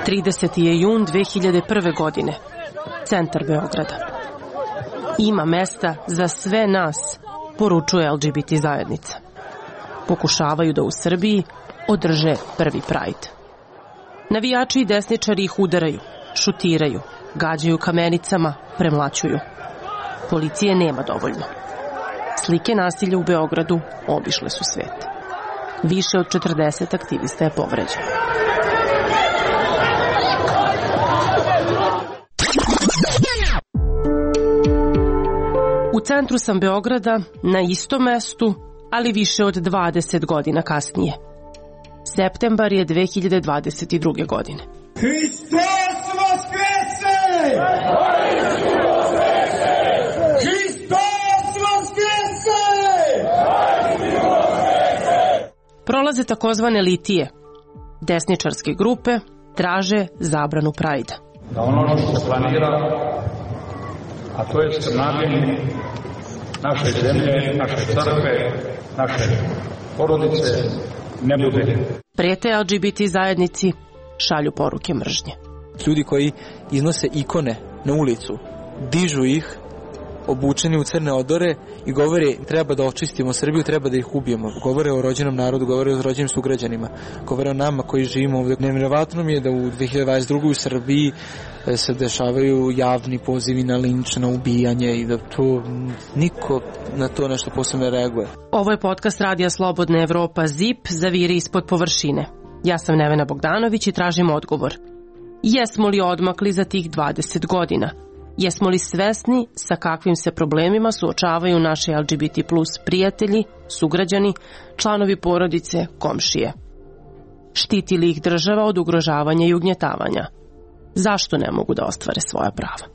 30. je jun 2001. godine. Centar Beograda. Ima mesta za sve nas, poručuje LGBT zajednica. Pokušavaju da u Srbiji održe prvi Pride. Navijači i desničari ih udaraju, šutiraju, gađaju kamenicama, premlaćuju. Policije nema dovoljno. Slike nasilja u Beogradu obišle su svet. Više od 40 aktivista je povređeno. U centru sam Beograda, na istom mestu, ali više od 20 godina kasnije. Septembar je 2022. godine. Hristos Vaskrese! Hristos Vaskrese! Prolaze takozvane litije. Desničarske grupe traže zabranu Prajda. Da ono što se planira, a to je skrnavljenje naše zemlje, naše crkve, naše porodice, ne bude. Prete LGBT zajednici, šalju poruke mržnje. Ljudi koji iznose ikone na ulicu, dižu ih, obučeni u crne odore i govore treba da očistimo Srbiju, treba da ih ubijemo. Govore o rođenom narodu, govore o rođenim sugrađanima, govore o nama koji živimo ovdje. Nevjerovatno mi je da u 2022. u Srbiji se dešavaju javni pozivi na linč, na ubijanje i da to niko na to nešto posebno reaguje. Ovo je podcast Radija Slobodna Evropa ZIP, zaviri ispod površine. Ja sam Nevena Bogdanović i tražim odgovor. Jesmo li odmakli za tih 20 godina? Jesmo li svesni sa kakvim se problemima suočavaju naši LGBT plus prijatelji, sugrađani, članovi porodice, komšije? Štiti li ih država od ugrožavanja i ugnjetavanja? Zašto ne mogu da ostvare svoja prava?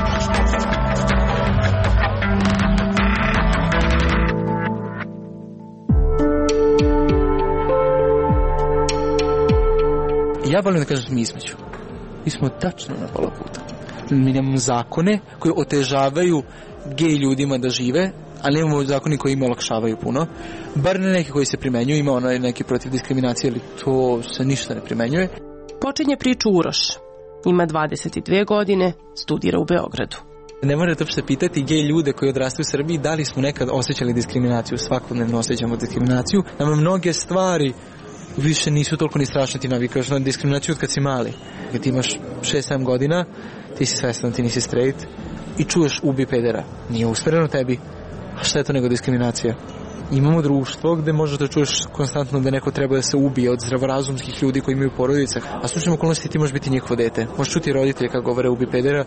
Ja volim da kažem mi između. Mi smo tačno na pola puta. Mi nemamo zakone koji otežavaju gej ljudima da žive, ali nemamo zakoni koji im olakšavaju puno. Bar ne neki koji se primenjuju, ima ono neki protiv diskriminacije, ali to se ništa ne primenjuje. Počinje priču Uroš. Ima 22 godine, studira u Beogradu. Ne morate uopšte pitati gej ljude koji odrastaju u Srbiji da li smo nekad osjećali diskriminaciju, svakodnevno osjećamo diskriminaciju. Nama mnoge stvari više nisu toliko ni strašne, ti navikaš na diskriminaciju od kad si mali. Kad ti imaš 6-7 godina, ti si svestan, ti nisi straight i čuješ ubi pedera. Nije usmereno tebi, a šta je to nego diskriminacija? Imamo društvo gde možeš da čuješ konstantno da neko treba da se ubije od zdravorazumskih ljudi koji imaju porodice, a slučajno okolnosti ti možeš biti njihovo dete. Možeš čuti roditelje kako govore ubi pedera,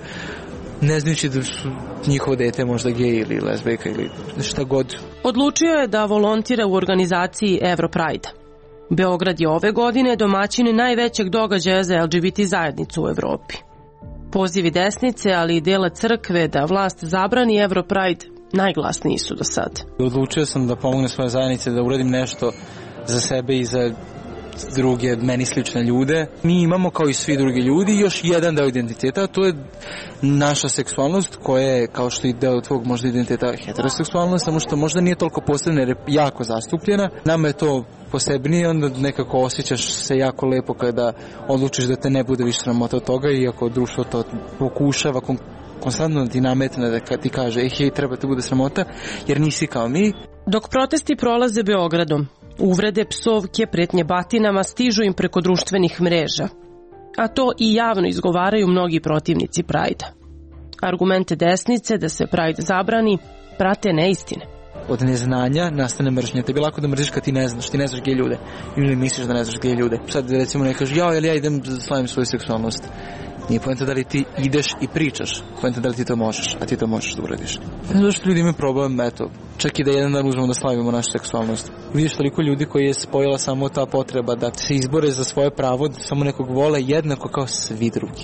ne znajući da su njihovo dete možda gej ili lezbejka ili šta god. Odlučio je da volontira u organizaciji Europride. Beograd je ove godine domaćin najvećeg događaja za LGBT zajednicu u Evropi. Pozivi desnice, ali i dela crkve da vlast zabrani Europride najglasniji su do sad. Odlučio sam da pomognem svoje zajednice, da uradim nešto za sebe i za druge meni slične ljude. Mi imamo kao i svi drugi ljudi još jedan deo identiteta, a to je naša seksualnost koja je kao što i deo tvog možda identiteta heteroseksualnost, samo što možda nije toliko posebna jer je jako zastupljena. Nama je to posebnije, onda nekako osjećaš se jako lepo kada odlučiš da te ne bude više sramota od toga, iako društvo to pokušava konstantno ti nametne da ti kaže hej, treba te bude sramota jer nisi kao mi. Dok protesti prolaze Beogradom, uvrede, psovke, pretnje batinama stižu im preko društvenih mreža, a to i javno izgovaraju mnogi protivnici Prajda. Argumente desnice da se Pride zabrani prate neistine. Od neznanja nastane mržnja. Tebi lako da mrziš kad ti ne znaš gej ljude ili misliš da ne znaš gej ljude. Sad recimo ne kažeš ja idem da slavim svoju seksualnost. Nije poenta da li ti ideš i pričaš, poenta da li ti to možeš, a ti to možeš da uradiš. Zato što ljudi imaju problem, eto, čak i da jedan dan uzmemo da slavimo našu seksualnost. Vidiš toliko ljudi koji je spojila samo ta potreba da se izbore za svoje pravo, da samo nekog vole jednako kao svi drugi.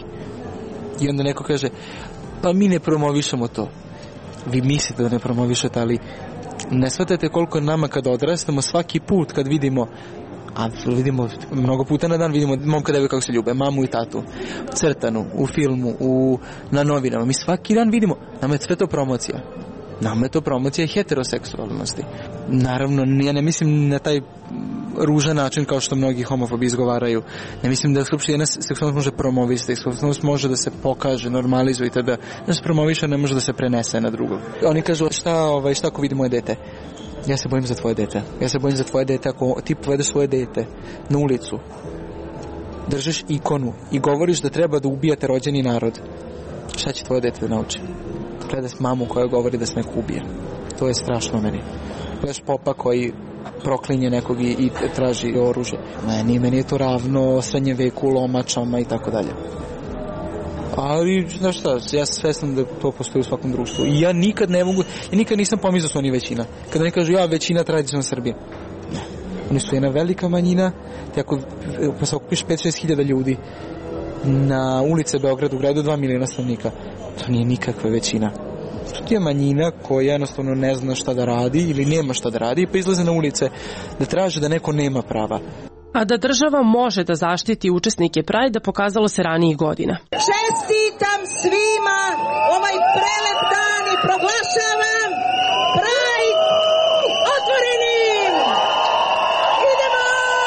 I onda neko kaže, pa mi ne promovišemo to. Vi mislite da ne promovišete, ali ne shvatate koliko nama kada odrastamo svaki put kad vidimo, a vidimo mnogo puta na dan, vidimo momka deve kako se ljube, mamu i tatu, crtanu, u filmu, na novinama. Mi svaki dan vidimo, nama je sve to promocija. Nama je to promocija heteroseksualnosti. Naravno, ja ne mislim na taj ružan način kao što mnogi homofobi izgovaraju. Ne mislim da uopšte jedna seksualnost može promovisati, seksualnost može da se pokaže, normalizuje, da se promoviše, ne može da se prenese na drugog. Oni kažu šta ako vidi moje dete? Ja se bojim za tvoje dete. Ja se bojim za tvoje dete ako ti povedeš svoje dete na ulicu, držiš ikonu i govoriš da treba da ubijate rođeni narod. Šta će tvoje dete da nauči? Gledaš mamu koja govori da se neko ubije. To je strašno meni. Gledaš popa koji proklinje nekog i traži oružje. Meni je to ravno srednjem veku, lomačama i tako dalje. Ali, znaš šta, ja sam svestan da to postoji u svakom društvu. I ja nikad nisam pomislio da su oni većina. Kada oni kažu, većina tradicionalna Srbije. Ne. Oni su jedna velika manjina, te ako se okupiš 5-6 hiljada ljudi na ulice Beograda, u gradu 2 miliona stanovnika, to nije nikakva većina. To je manjina koja jednostavno ne zna šta da radi ili nema šta da radi, pa izlaze na ulice da traže da neko nema prava. A da država može da zaštiti učesnike Prajda pokazalo se ranijih godina. Čestitam svima ovaj prelep dan i proglašavam Prajd otvorenim! Idemo!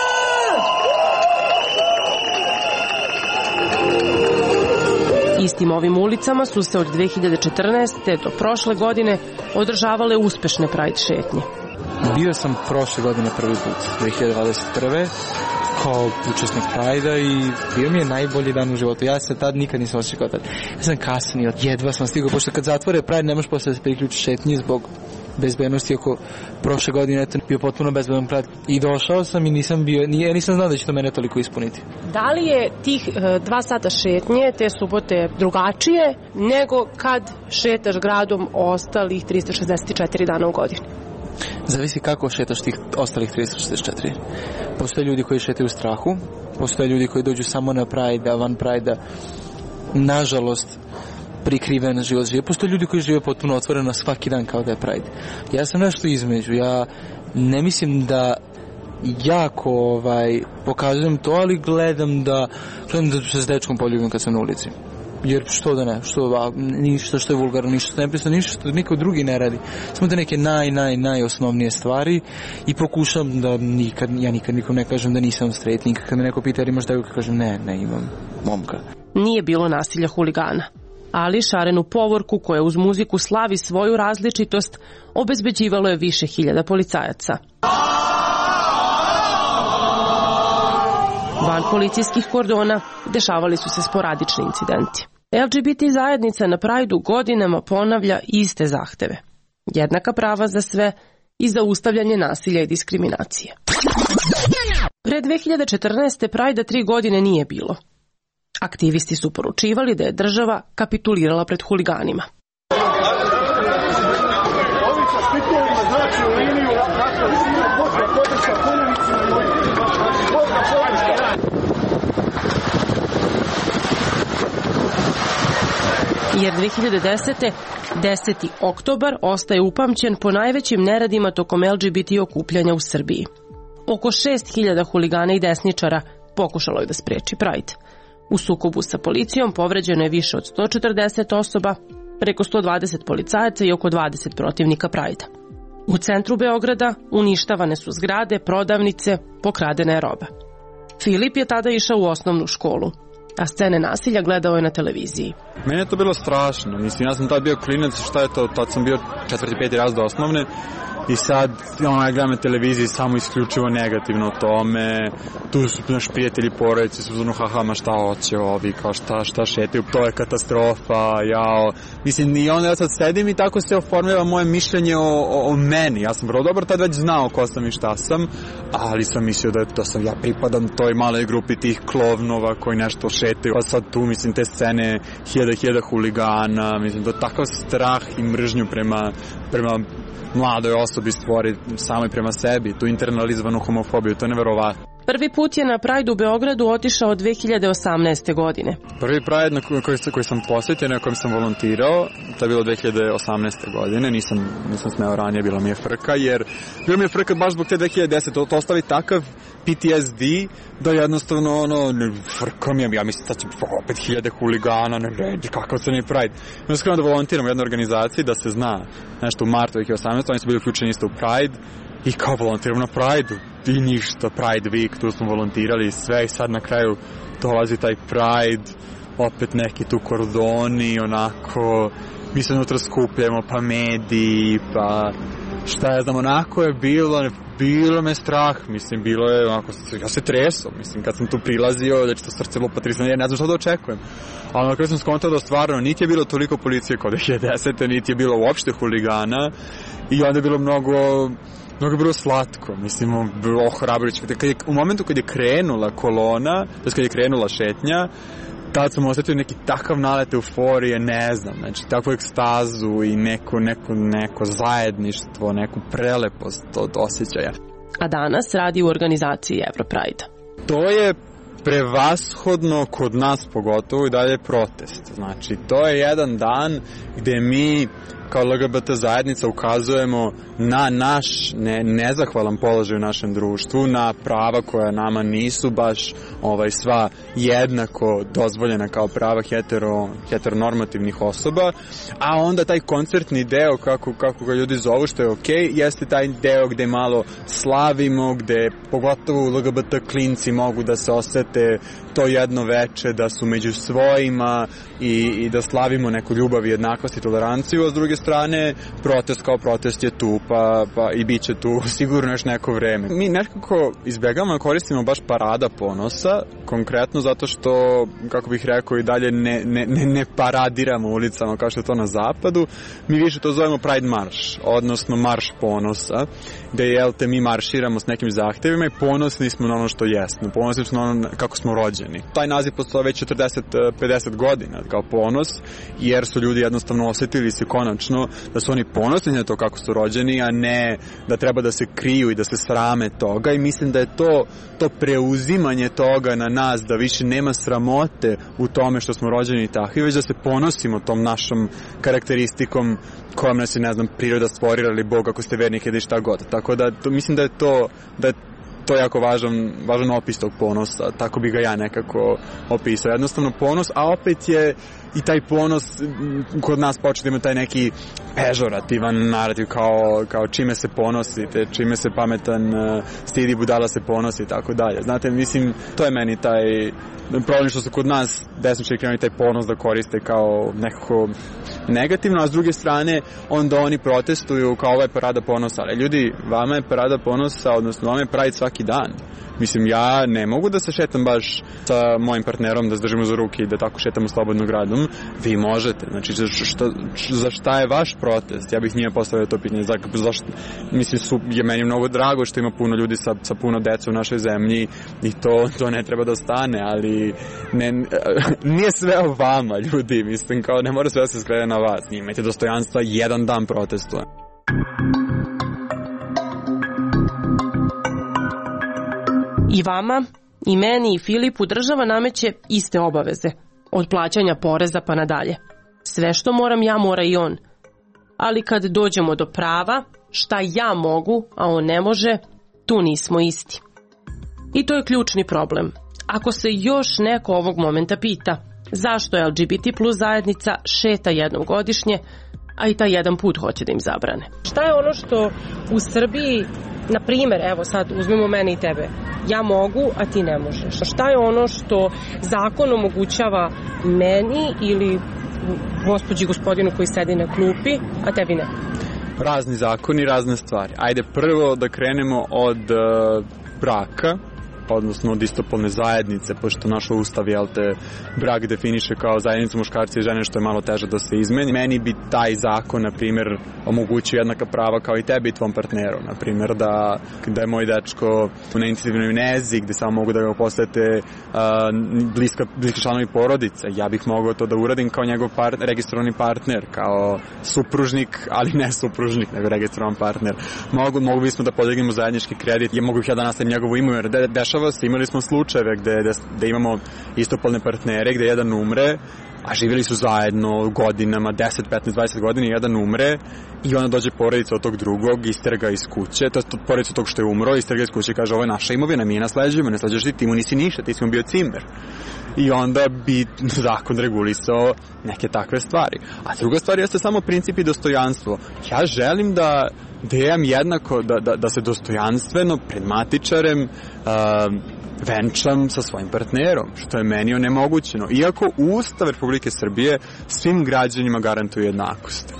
Istim ovim ulicama su se od 2014. do prošle godine održavale uspešne Pride šetnje. Bio sam prošle godine prvi put, 2021. kao učesnik Prajda i bio mi je najbolji dan u životu. Ja se tad nikad nisam osjećao tad. Ja sam kasnio, jedva sam stigao, pošto kad zatvore Pride ne možeš posle da se priključi šetnji zbog bezbednosti, oko prošle godine bio potpuno bezbedan Pride. I došao sam i nisam znao da će to mene toliko ispuniti. Da li je tih 2 sata šetnje te subote drugačije nego kad šetaš gradom ostalih 364 dana u godini? Zavisi kako šetaš tih ostalih 364. Postoje ljudi koji šetaju u strahu, postoje ljudi koji dođu samo na Pride, van Pride, nažalost prikriven život žive. Postoje ljudi koji žive potpuno otvoreno svaki dan kao da je Pride. Ja sam nešto između. Ja ne mislim da jako pokazujem to, ali gledam da se s dečkom poljubim kad sam na ulici. Jer što da ne, ništa što je vulgarno, ništa što je nepristojno, ništa što niko drugi ne radi. Samo da neke najosnovnije stvari i pokušam da ja nikad nikom ne kažem da nisam straight. Nikad kad me neko pita, imaš devojku, kažem ne, imam momka. Nije bilo nasilja huligana, ali šarenu povorku koja uz muziku slavi svoju različitost obezbeđivalo je više hiljada policajaca. Van policijskih kordona dešavali su se sporadični incidenti. LGBT zajednica na Prajdu godinama ponavlja iste zahteve. Jednaka prava za sve i zaustavljanje nasilja i diskriminacije. Pre 2014. Prajda 3 godine nije bilo. Aktivisti su poručivali da je država kapitulirala pred huliganima. Jer 2010. 10. oktobar ostaje upamćen po najvećim neradima tokom LGBT okupljanja u Srbiji. Oko 6.000 huligana i desničara pokušalo je da spreči Pride. U sukobu sa policijom povređeno je više od 140 osoba, preko 120 policajaca i oko 20 protivnika Prajda. U centru Beograda uništavane su zgrade, prodavnice, pokradena je roba. Filip je tada išao u osnovnu školu, a scene nasilja gledao je na televiziji. Meni je to bilo strašno. Mislim, ja sam tad bio klinac, šta je to? Tad sam bio 4. 5. razred osnovne i sad ja gledam na televiziji samo isključivo negativno o tome. Tu su naš prijatelji, porodice su zonu ma šta hoće ovi, kao šta šetaju, to je katastrofa, jao. Mislim, i onda ja sad sedim i tako se oformljava moje mišljenje o meni. Ja sam vrlo dobro tad već znao ko sam i šta sam, ali sam mislio da sam ja pripadam toj maloj grupi tih klovnova koji nešto šetaju. A sad tu, mislim, te scene hiljada huligana, mislim, to takav strah i mržnju prema mladoj osobi stvori samoj prema sebi, tu internalizovanu homofobiju, to je neverovatno. Prvi put je na Pride u Beogradu otišao 2018. godine. Prvi Pride na koji sam posjetio, na kojem sam volontirao, to je bilo 2018. godine, nisam smeo ranije, bila mi je frka, jer bilo mi je frka baš zbog te 2010. To ostavi takav PTSD da jednostavno frka mi je, ja mislim da će opet 1000 huligana, ne ređi, kakav se ne Pride. Mi smo da volontiramo u jednoj organizaciji, da se zna nešto u martu 2018. Oni su bili uključeni isto u Pride i kao volontiramo na Pride-u. i ništa, Pride Week, tu smo volontirali i sve i sad na kraju dolazi taj Pride, opet neki tu kordoni, onako, mi se unutra skupljamo, pa mediji, pa šta ja znam, onako je bilo me strah, mislim, bilo je onako, ja se tresao, mislim, kad sam tu prilazio, da će to srce lupati, ja ne znam šta da očekujem. Ali na kraju sam skontao da stvarno niti je bilo toliko policije kod 2010. niti je bilo uopšte huligana i onda je bilo mnogo je bilo slatko, mislim, bilo ohrabrujuće. U momentu kad je krenula kolona, to kad je krenula šetnja, tad sam osetio neki takav nalet euforije, ne znam, znači takvu ekstazu i neko zajedništvo, neku prelepost od osjećaja. A danas radi u organizaciji Europride. To je prevashodno kod nas pogotovo i dalje protest. Znači, to je jedan dan gde mi kao LGBT zajednica ukazujemo na naš nezahvalan položaj u našem društvu, na prava koja nama nisu baš sva jednako dozvoljena kao prava heteronormativnih osoba, a onda taj koncertni deo, kako ga ljudi zovu, što je okej, jeste taj deo gde malo slavimo, gde pogotovo LGBT klinci mogu da se osete to jedno veče, da su među svojima i da slavimo neku ljubav i jednakost i toleranciju, a s druge strane protest kao protest je tu, pa i bit će tu sigurno još neko vreme. Mi nekako izbjegavamo da koristimo baš parada ponosa, konkretno zato što, kako bih rekao, i dalje ne paradiramo ulicama kao što je to na zapadu. Mi više to zovemo Pride Marš, odnosno Marš ponosa, gde mi marširamo s nekim zahtevima i ponosni smo na ono što jesmo, ponosni smo na ono kako smo rođeni. Taj naziv postoje već 40-50 godina kao ponos, jer su ljudi jednostavno osetili se konačno da su oni ponosni na to kako su rođeni, a ne da treba da se kriju i da se srame toga, i mislim da je to preuzimanje toga na nas, da više nema sramote u tome što smo rođeni takvi, već da se ponosimo tom našom karakteristikom kojom nas je, ne znam, priroda stvorila ili Bog ako ste vernik ili šta god. Tako da mislim da je to jako važan opis tog ponosa, tako bi ga ja nekako opisao. Jednostavno ponos, a opet je i taj ponos kod nas početi ima taj neki pežorativan narativ kao čime se ponosite, čime se pametan stidi, budala se ponosi i tako dalje. Znate, mislim, to je meni taj problem što su kod nas desničari krenuli taj ponos da koriste kao nekako negativno, a s druge strane onda oni protestuju kao ovo je parada ponosa. Ali ljudi, vama je parada ponosa, odnosno vama je Pride svaki dan. Mislim, ja ne mogu da se šetam baš sa mojim partnerom, da se držimo za ruke i da tako šetamo slobodno gradom. Vi možete. Znači, za šta je vaš protest? Ja bih nije postavio to pitanje. Mislim, je meni mnogo drago što ima puno ljudi sa puno dece u našoj zemlji i to ne treba da stane, ali nije sve o vama, ljudi. Mislim, kao ne mora sve da se skrene na vas. Imajte dostojanstva, jedan dan protestuje. I vama, i meni, i Filipu država nameće iste obaveze, od plaćanja poreza pa nadalje. Sve što moram ja, mora i on. Ali kad dođemo do prava, šta ja mogu, a on ne može, tu nismo isti. I to je ključni problem. Ako se još neko ovog momenta pita zašto LGBT plus zajednica šeta jednom godišnje, a i taj jedan put hoće da im zabrane. Šta je ono što u Srbiji, na primjer, evo sad uzmemo mene i tebe, ja mogu, a ti ne možeš. Šta je ono što zakon omogućava meni ili gospođi gospodinu koji sedi na klupi, a tebi ne? Razni zakoni, razne stvari. Ajde prvo da krenemo od braka, odnosno od istopolne zajednice, pošto naš ustav, brak definiše kao zajednicu muškarca i žene, što je malo teže da se izmeni. Meni bi taj zakon, na primjer, omogućio jednaka prava kao i tebi i tvom partneru. Na primjer, da je moj dečko u neinicijativnoj nezi, gde samo mogu da ga posete bliski članovi porodice. Ja bih mogao to da uradim kao njegov registrovani partner, kao supružnik, ali ne supružnik, nego registrovan partner. Mogu bismo da podignemo zajednički kredit, mogu bih ja da nastavim njegovu ime, jer imali smo slučajeve gde imamo istopolne partnere, gde jedan umre, a živjeli su zajedno godinama, 10, 15, 20 godina, jedan umre i onda dođe porodica od tog drugog, isterga iz kuće, to je porodica tog što je umro, isterga iz kuće i kaže ovo je naša imovina, mi je nasleđujemo, ne sleđuješ ti mu nisi ništa, ti si mu bio cimer. I onda bi zakon regulisao neke takve stvari. A druga stvar jeste samo princip i dostojanstvo. Ja želim da da imam jednako, da se dostojanstveno pred matičarem venčam sa svojim partnerom, što je meni onemogućeno. Iako Ustav Republike Srbije svim građanima garantuje jednakost.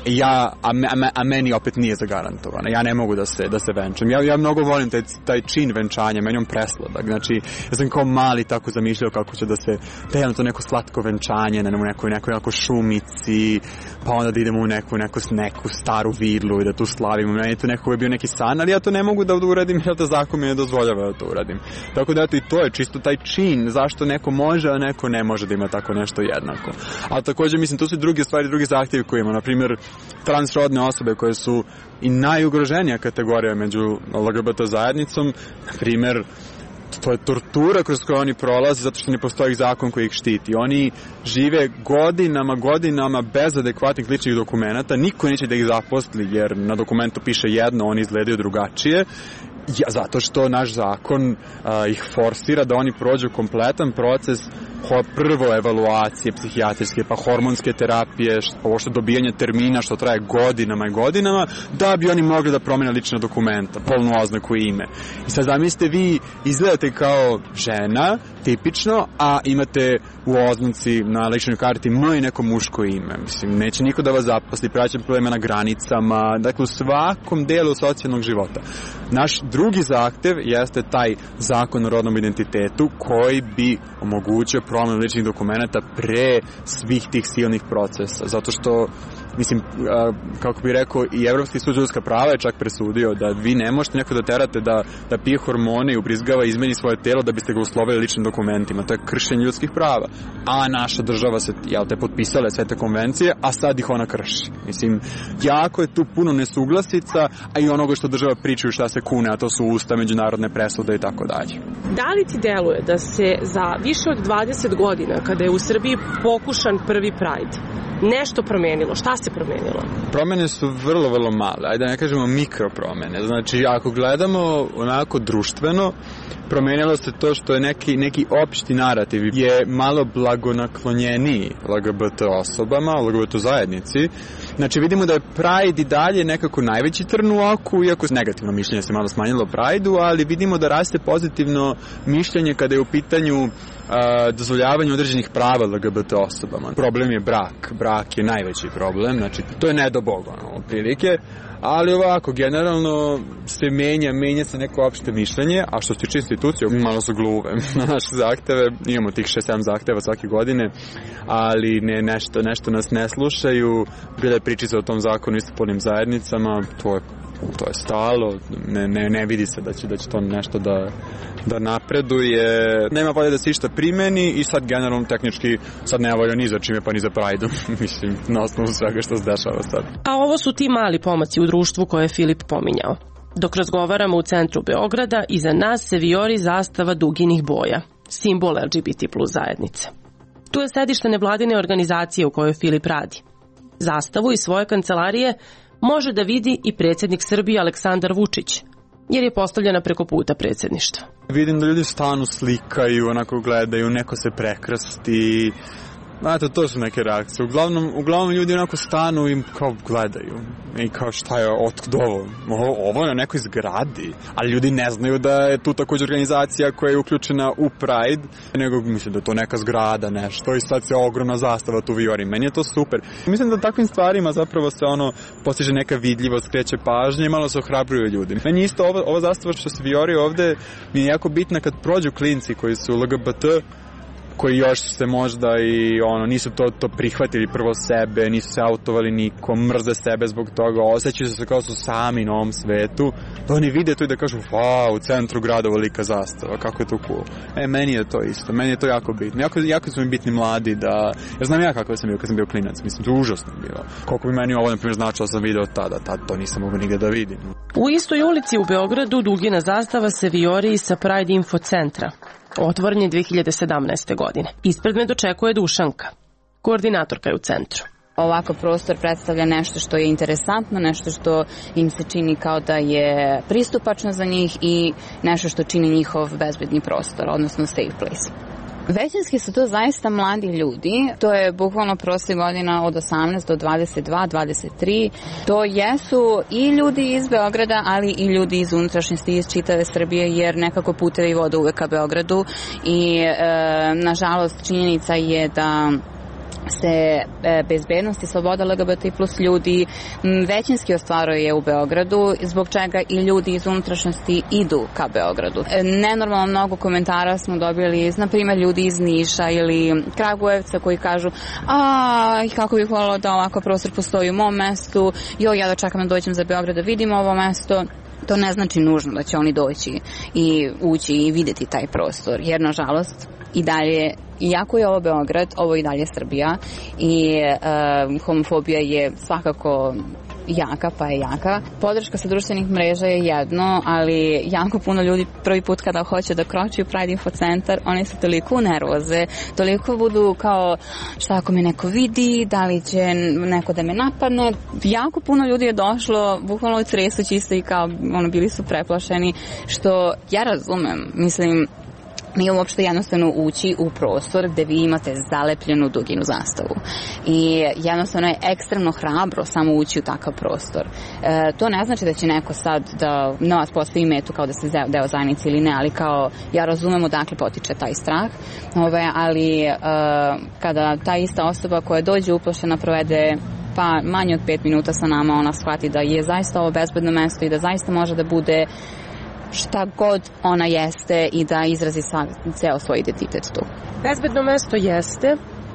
A meni opet nije zagarantovano. Ja ne mogu da se venčam. Ja mnogo volim taj čin venčanja, meni on presladak. Znači, ja sam kao mali tako zamišljao kako će da se dejam to neko slatko venčanje na nekoj šumici, pa onda da idemo u neku staru vidlu i da tu slavimo. Meni je to nekako bio neki san, ali ja to ne mogu da uradim jer da zakon mi ne dozvoljava da to uradim. Tako da to je čisto taj čin, zašto neko može, a neko ne može da ima tako nešto jednako. A takođe, mislim, tu su druge stvari, drugi zahtjevi koje ima, na primjer, transrodne osobe koje su i najugroženija kategorija među LGBT zajednicom, na primjer, to je tortura kroz koju oni prolaze zato što ne postoji zakon koji ih štiti. Oni žive godinama bez adekvatnih ličnih dokumenata, niko neće da ih zaposli jer na dokumentu piše jedno, oni izgledaju drugačije. Zato što naš zakon ih forsira da oni prođu kompletan proces prvo evaluacije psihijatrijske, pa hormonske terapije, ovo što dobijanje termina što traje godinama, da bi oni mogli da promene lična dokumenta, polnu oznaku i ime. I sad zamislite, vi izgledate kao žena, tipično, a imate u oznaci na ličnoj karti i neko muško ime. Mislim, neće niko da vas zaposli, praće probleme na granicama, dakle u svakom delu socijalnog života. Naš drugi zahtev jeste taj zakon o rodnom identitetu koji bi omogućio promenu ličnih dokumenta pre svih tih silnih procesa. Zato što, mislim, kako bih rekao, i Evropski sud za ljudska prava je čak presudio da vi ne možete neko da terate da pije hormone i ubrizgava, izmeni svoje telo da biste ga uslovili ličnim dokumentima. To je kršenje ljudskih prava. A naša država se, potpisala sve te konvencije, a sad ih ona krši. Mislim, jako je tu puno nesuglasica, a i onoga što država pričaju šta se kune, a to su Ustav, međunarodne presude i tako dalje. Da li ti deluje da se za više od 20 godina, kada je u Srbiji pokušan prvi Pride, nešto promenilo? Šta se promenilo? Promene su vrlo male, ajde da ne kažemo mikropromene. Znači, ako gledamo onako društveno, promenilo se to što je neki opšti narativ je malo blagonaklonjeniji LGBT osobama, LGBT zajednici. Znači, vidimo da je Pride i dalje nekako najveći trn u oku, iako negativno mišljenje se malo smanjilo Pride-u, ali vidimo da raste pozitivno mišljenje kada je u pitanju dozvoljavanje određenih prava LGBT osobama. Problem je brak. Brak je najveći problem, znači to je ne do Boga, otprilike, ali ovako, generalno se menja se neko opšte mišljenje, a što se tiče institucije, malo su gluve na naše zahteve, imamo tih 6-7 zahteva svake godine, ali nešto nas ne slušaju, bila je pričica o tom zakonu o istopolnim zajednicama, to je stalo, ne vidi se da će to nešto da napreduje, nema volje da se išta primeni i sad generalno tehnički sad ne volja ni za čime pa ni za Pride-om, mislim, na osnovu svega što se dešava sad. A ovo su ti mali pomaci u društvu koje je Filip pominjao. Dok razgovaramo u centru Beograda, iza nas se vijori zastava duginih boja, simbol LGBT plus zajednice. Tu je sedište nevladine organizacije u kojoj Filip radi. Zastavu iz svoje kancelarije može da vidi i predsjednik Srbije Aleksandar Vučić, jer je postavljena preko puta predsjedništva. Vidim da ljudi stanu, slikaju, onako gledaju, neko se prekrsti. Znate, to su neke reakcije. Uglavnom ljudi onako stanu i kao gledaju. I kao šta je, otkud ovo? Ovo je na nekoj zgradi. Ali ljudi ne znaju da je tu također organizacija koja je uključena u Pride, nego mislim da je to neka zgrada, nešto. I sad se ogromna zastava tu vijori. Meni je to super. Mislim da takvim stvarima zapravo se postiže neka vidljivost, skreće pažnje i malo se ohrabruju ljudi. Meni isto ova zastava što se vijori ovde mi je jako bitna kad prođu klinci koji su LGBT, koji još se možda i nisu to prihvatili prvo sebe, nisu se autovali nikom, mrze sebe zbog toga, osjećaju se kao su sami na ovom svetu, da oni vide to i da kažu, u centru grada velika zastava, kako je to cool. Meni je to isto, meni je to jako bitno. Jako su mi bitni mladi da, ja znam ja kako sam bio kad sam bio klinac, mislim, to je užasno bilo. Koliko bi meni ovo, na primjer, značilo sam video tada to nisam mogu nigde da vidim. U istoj ulici u Beogradu dugina zastava se vijori sa Pride Info centra. Otvoren je 2017. godine. Ispred me dočekuje Dušanka, koordinatorka je u centru. Ovakav prostor predstavlja nešto što je interesantno, nešto što im se čini kao da je pristupačno za njih i nešto što čini njihov bezbedni prostor, odnosno safe place. Većinski su to zaista mladi ljudi, to je bukvalno prosjek godina od 18 do 22, 23. To jesu i ljudi iz Beograda, ali i ljudi iz unutrašnjosti, iz čitave Srbije, jer nekako putevi vode uvek ka Beogradu i nažalost činjenica je da se bezbednost i sloboda LGBT plus ljudi većinski ostvaruje u Beogradu, zbog čega i ljudi iz unutrašnjosti idu ka Beogradu. Nenormalno mnogo komentara smo dobili iz, na primjer, ljudi iz Niša ili Kragujevca koji kažu kako bih voljela da ovako prostor postoji u mom mestu, ja da čekam da dođem za Beograd da vidim ovo mesto. To ne znači nužno da će oni doći i ući i videti taj prostor, jer nažalost i dalje, iako je ovo Beograd, ovo i dalje Srbija i homofobija je svakako jaka, pa je jaka. Podrška sa društvenih mreža je jedno, ali jako puno ljudi prvi put kada hoće da kroči u Pride Info centar, oni se toliko nervoze, toliko budu kao šta ako me neko vidi, da li će neko da me napadne. Jako puno ljudi je došlo, bukvalno tresući isto i kao bili su preplašeni, što ja razumem, mislim, nije uopšte jednostavno ući u prostor gde vi imate zalepljenu duginu zastavu. I jednostavno je ekstremno hrabro samo ući u takav prostor. To ne znači da će neko sad da na vas postavi metu kao da ste deo zajednice ili ne, ali kao ja razumem odakle potiče taj strah. Ali kada ta ista osoba koja dođe uplašena provede pa manje od 5 minuta sa nama, ona shvati da je zaista ovo bezbedno mesto i da zaista može da bude šta god ona jeste i da izrazi ceo svoj identitet tu. Bezbedno mesto jeste,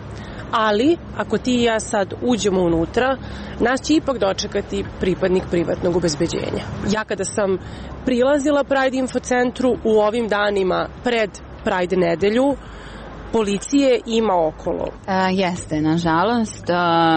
ali ako ti i ja sad uđemo unutra, nas će ipak dočekati pripadnik privatnog obezbeđenja. Ja kada sam prilazila Pride Info centru u ovim danima pred Pride nedelju, policije ima okolo. Jeste, nažalost.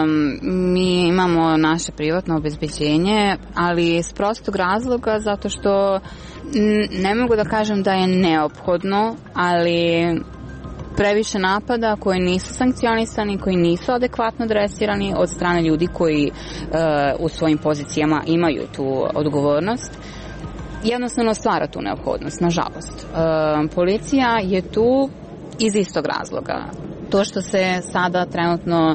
Mi imamo naše privatno obezbeđenje, ali iz prostog razloga zato što ne mogu da kažem da je neophodno, ali previše napada koji nisu sankcionisani, koji nisu adekvatno dresirani od strane ljudi koji u svojim pozicijama imaju tu odgovornost, jednostavno stvara tu neophodnost, nažalost. Policija je tu iz istog razloga. To što se sada trenutno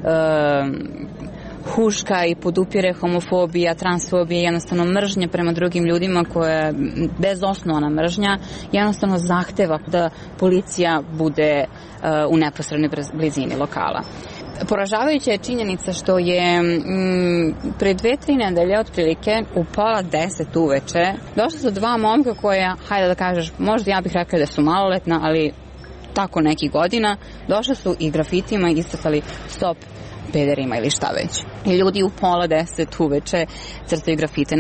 huška i podupire homofobija, transfobija, jednostavno mržnja prema drugim ljudima koja je bezosnovana mržnja, jednostavno zahteva da policija bude u neposrednoj blizini lokala. Poražavajuća je činjenica što je pre 2-3 nedelje otprilike u 9:30 uveče došla su 2 momka koja, hajde da kažeš, možda ja bih rekla da su maloletna, ali tako nekih godina, došli su i grafitima isticali stop pederima ili šta već. I ljudi u 9:30 uveče crtaju grafite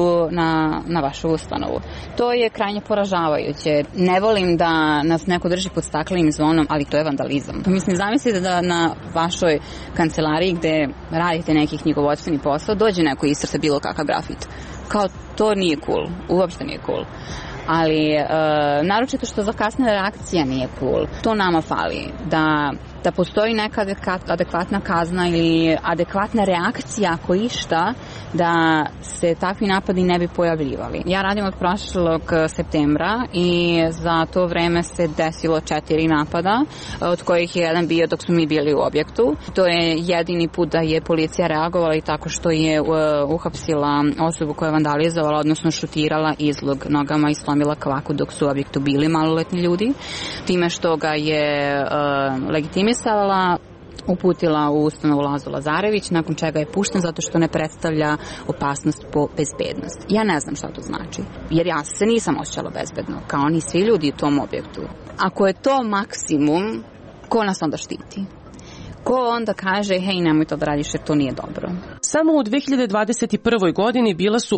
na vašu ustanovu. To je krajnje poražavajuće. Ne volim da nas neko drži pod staklenim zvonom, ali to je vandalizam. Mislim, zamislite da na vašoj kancelariji gde radite neki knjigovodstveni posao dođe neko i iscrta bilo kakav grafit. Kao, to nije cool. Uopšte nije cool. Ali naročito što zakasnila reakcija nije cool. To nama fali, da postoji neka adekvatna kazna ili adekvatna reakcija ako išta, da se takvi napadi ne bi pojavljivali. Ja radim od prošlog septembra i za to vreme se desilo 4 napada, od kojih je jedan bio dok smo mi bili u objektu. To je jedini put da je policija reagovala i tako što je uhapsila osobu koja je vandalizovala, odnosno šutirala izlog nogama i slomila kvaku dok su u objektu bili maloletni ljudi. Time što ga je legitimisala, uputila u ustanovu Lazo Lazarević, nakon čega je pušten zato što ne predstavlja opasnost po bezbednost. Ja ne znam šta to znači, jer ja se nisam osjećala bezbedno, kao ni svi ljudi u tom objektu. Ako je to maksimum, ko nas onda štiti? Ko onda kaže, hej, nemoj to da radiš jer to nije dobro? Samo u 2021. godini bila su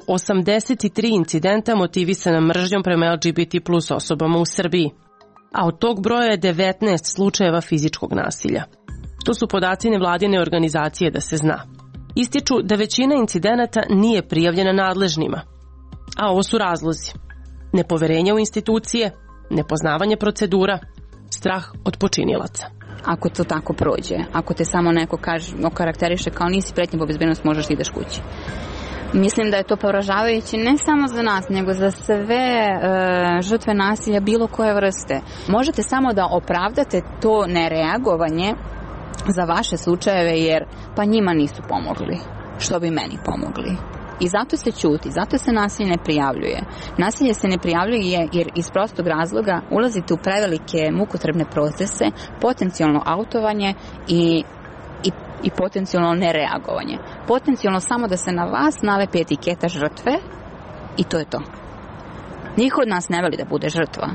83 incidenta motivisana mržnjom prema LGBT plus osobama u Srbiji, a od tog broja je 19 slučajeva fizičkog nasilja. To su podaci nevladine organizacije, da se zna. Ističu da većina incidenata nije prijavljena nadležnima. A ovo su razlozi: nepoverenje u institucije, nepoznavanje procedura, strah od počinilaca. Ako to tako prođe, ako te samo neko okarakteriše kao nisi pretnja po bezbednost, možeš da ideš kući. Mislim da je to poražavajuće ne samo za nas, nego za sve žrtve nasilja bilo koje vrste. Možete samo da opravdate to nereagovanje za vaše slučajeve, jer pa njima nisu pomogli. Što bi meni pomogli? I zato se ćuti, zato se nasilje ne prijavljuje. Nasilje se ne prijavljuje jer iz prostog razloga ulazite u prevelike mukotrpne procese, potencijalno autovanje i potencijalno nereagovanje. Potencijalno samo da se na vas nalepi etiketa žrtve i to je to. Niko od nas ne veli da bude žrtva.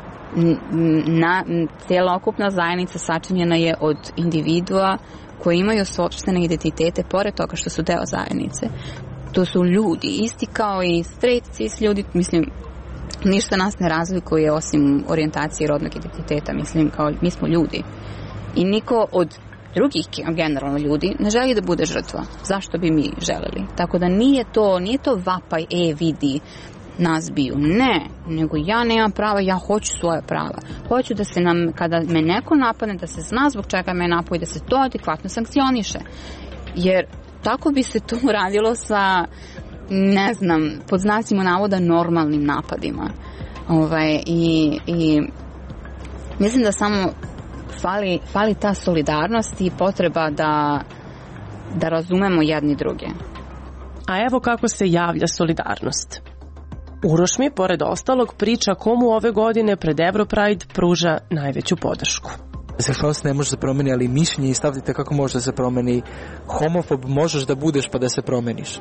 Celokupna zajednica sačinjena je od individua koji imaju sopstvene identitete pored toga što su deo zajednice. To su ljudi, isti kao i straight cis ljudi, mislim, ništa nas ne razlikuje osim orijentacije rodnog identiteta, mislim, kao mi smo ljudi. I niko od drugih generalno ljudi ne želi da bude žrtva. Zašto bi mi želeli? Tako da nije to vapaj, vidi, nas biju. Ne, nego ja nemam prava, ja hoću svoje prava. Hoću da se kada me neko napadne, da se zna zbog čega me napoji, da se to adekvatno sankcioniše. Jer tako bi se to uradilo sa, ne znam, pod znacima navoda normalnim napadima. I mislim da samo fali ta solidarnost i potreba da razumemo jedni druge. A evo kako se javlja solidarnost. Uroš mi, pored ostalog, priča komu ove godine pred Europride pruža najveću podršku. Seksualnost ne može da promeni, ali mišljenje i stavite kako može da se promeni. Homofob možeš da budeš pa da se promeniš.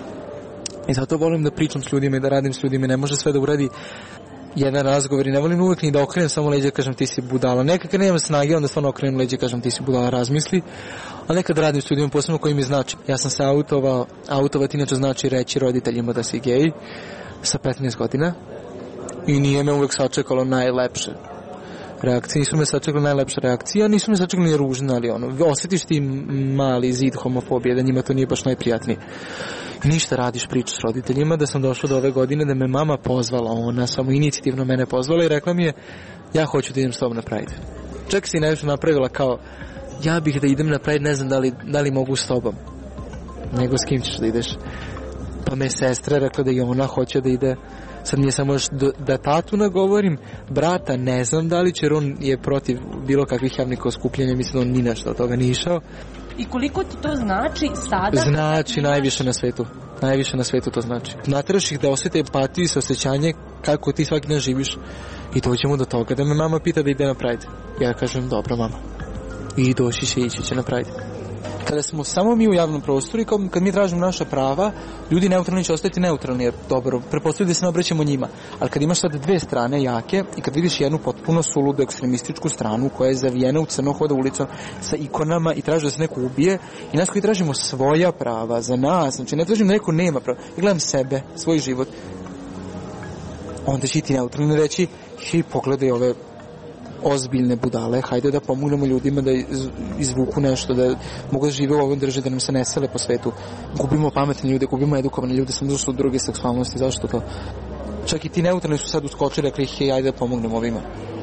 I zato volim da pričam s ljudima i da radim s ljudima. Ne može sve da uradi jedan razgovor i ne volim uvijek ni da okrenem samo leđa i kažem ti si budala. Nekad nemam snage, onda stvarno okrenem leđa i kažem ti si budala, razmisli. A nekad radim s ljudima posebno koji mi znači. Ja sam se autovati inače znači reći roditeljima da si gej sa 15 godina i nije me uvijek sačekalo najlepše reakcije. Nisu me sačekali najlepše reakcije, a nisu me sačekali ni ružne, ali osjetiš ti mali zid homofobije, da njima to nije baš najprijatnije. I ništa, radiš, pričaš s roditeljima, da sam došao do ove godine, da me mama pozvala, ona samo inicijativno mene pozvala i rekla mi je, ja hoću da idem s tobom na Pride. Čak si najviše napravila kao, ja bih da idem na Pride, ne znam da li mogu s tobom, nego s kim ćeš da ideš. Pa me sestra rekla da i ona hoće da ide. Sad nije samo još da tatu nagovorim, brata ne znam da li će, jer on je protiv bilo kakvih javnih skupljanja, mislim da on ni nešto od toga nije išao. I koliko ti to znači sada? Znači najviše na svetu. Najviše na svetu to znači. Nateraš ih da osjete empatiju i saosećanje kako ti svaki dan živiš. I dođemo do toga da me mama pita da ide na Pride. Ja kažem dobro mama. I doći će, ići će na Pride. Kada smo samo mi u javnom prostoru i kad mi tražimo naša prava, ljudi neutralni će ostati neutralni, jer dobro, pretpostavljaju da se ne obraćamo njima. Ali kad imaš sad dve strane jake i kad vidiš jednu potpuno suludu ekstremističku stranu koja je zavijena u crno, hoda ulicom sa ikonama i traži da se neko ubije, i nas koji tražimo svoja prava za nas, znači ne tražim da neko nema prava, ja gledam sebe, svoj život, onda će ti neutralni reći, hej, pogledaj ove ozbiljne budale, hajde da pomognemo ljudima da izvuku nešto, da mogu da žive u ovoj državi, da nam se ne sele po svetu. Gubimo pametne ljude, gubimo edukovane ljude, samo zašto druge seksualnosti, zašto to? Čak i ti neutralni su sad uskočili, rekli, hej, ajde da pomognemo ovima.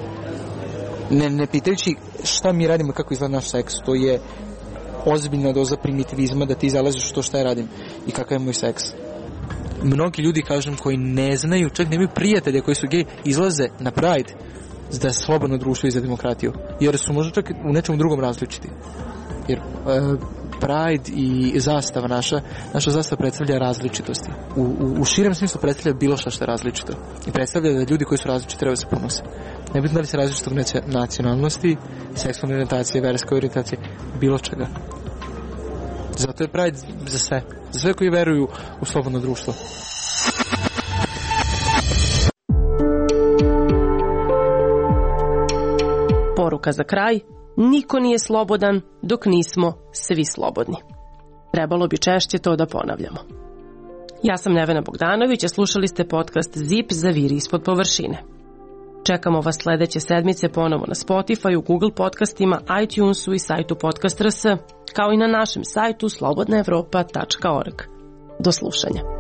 Ne pitajući šta mi radimo, kako izgleda naš seks, to je ozbiljna doza primitivizma da ti zalaziš to šta ja radim i kakav je moj seks. Mnogi ljudi, kažem, koji ne znaju, čak nemaju prijatelje koji su gej, izlaze na Pride da je slobodno društvo i za demokratiju. Jer su možda čak u nečemu drugom različiti. Jer Pride i zastava naša zastava predstavlja različitosti. U širem smislu predstavlja bilo što je različito. I predstavlja da ljudi koji su različiti treba se ponose. Ne bitno da li se različitog nacionalnosti, seksualne orijentacije, verske orijentacije, bilo čega. Zato je Pride za sve. Za sve koji veruju u slobodno društvo. Poruka za kraj, niko nije slobodan dok nismo svi slobodni. Trebalo bi češće to da ponavljamo. Ja sam Nevena Bogdanović, a slušali ste podcast ZIP Zaviri ispod površine. Čekamo vas sledeće sedmice ponovo na Spotify, Google podcastima, iTunesu i sajtu Podcast.rs, kao i na našem sajtu slobodnaevropa.org. Do slušanja.